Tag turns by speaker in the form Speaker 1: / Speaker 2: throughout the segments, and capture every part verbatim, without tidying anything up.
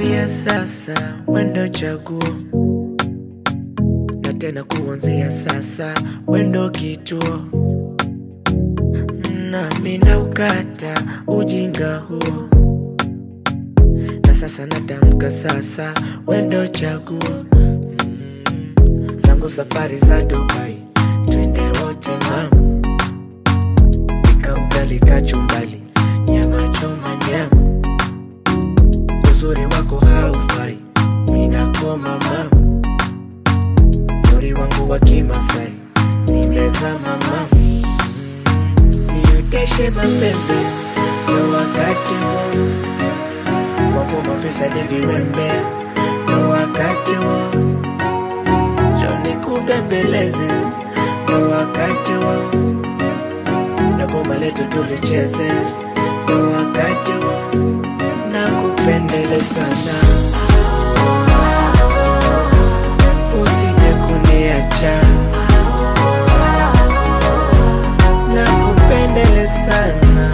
Speaker 1: Kuanzia sasa wendo chaguo, na tena kuanzia sasa wendo kituo, na mina ukata ujinga huo, na sasa natamka sasa wendo chaguo. mm. Zangu safari za Dubai, twende wote mama, pika ugali kachumbali, nyama choma nyama, uzuri wako haufai, mina koma mama, mori wangu wa Kimasai, nimezama mama. Nioteshe mapembe ya wakati wo, wako mafisa ni viwembe ya wakati wo, joni kubembeleze ya wakati wo, na bomba letu tulicheze ya wakati wo, na kupendele sana, usije kuniacha, na kupendele sana,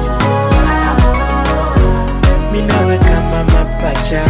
Speaker 1: minawe kama mapacha.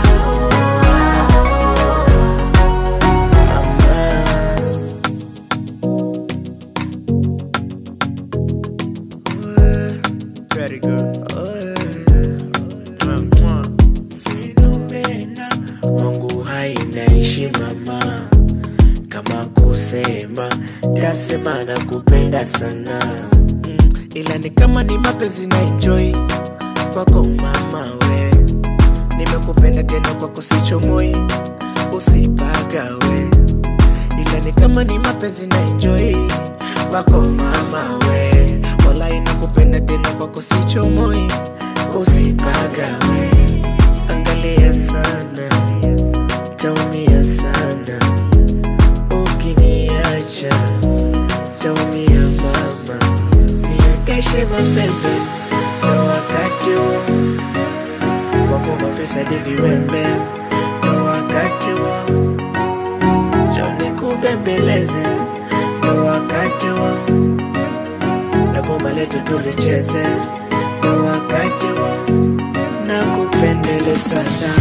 Speaker 1: Pretty girl, oh yeah. Fenomena wangu hainaishi mama, kama kusema tasema na kupenda sana. mm. Ila ni kama ni mapenzi na enjoy kwako mama we, nimekupenda tena kwako sichomoi, usipagawe. Ila ni kama ni mapenzi na enjoy kwako mama we, wala inakupenda tena kwako sichomoi, usipagawe. Angalia sana, taumia sana, ukiniacha taumia mama. Nioteshe mapembe ya wakati wo, wako mafisa ni viwembe ya wakati wo, joni kubembeleze ya wakati wo, na bomba letu tulicheze ya wakati wo, na kupendele sana,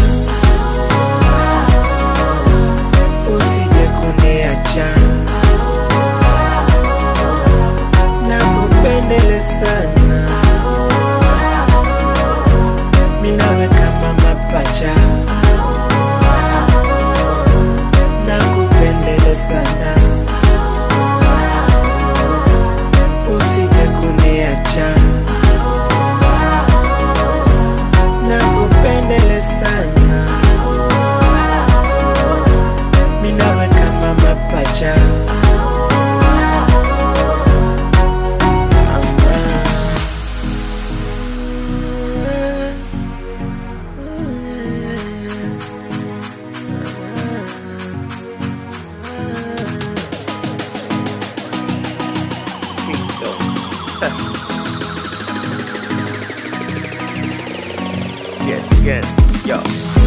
Speaker 1: usije kuniacha, na kupendele sana, minawe kama mapacha, na kupendele sana, usije kuniacha, na kupendele sana, minawe kama mapacha. Yes, yes, yo.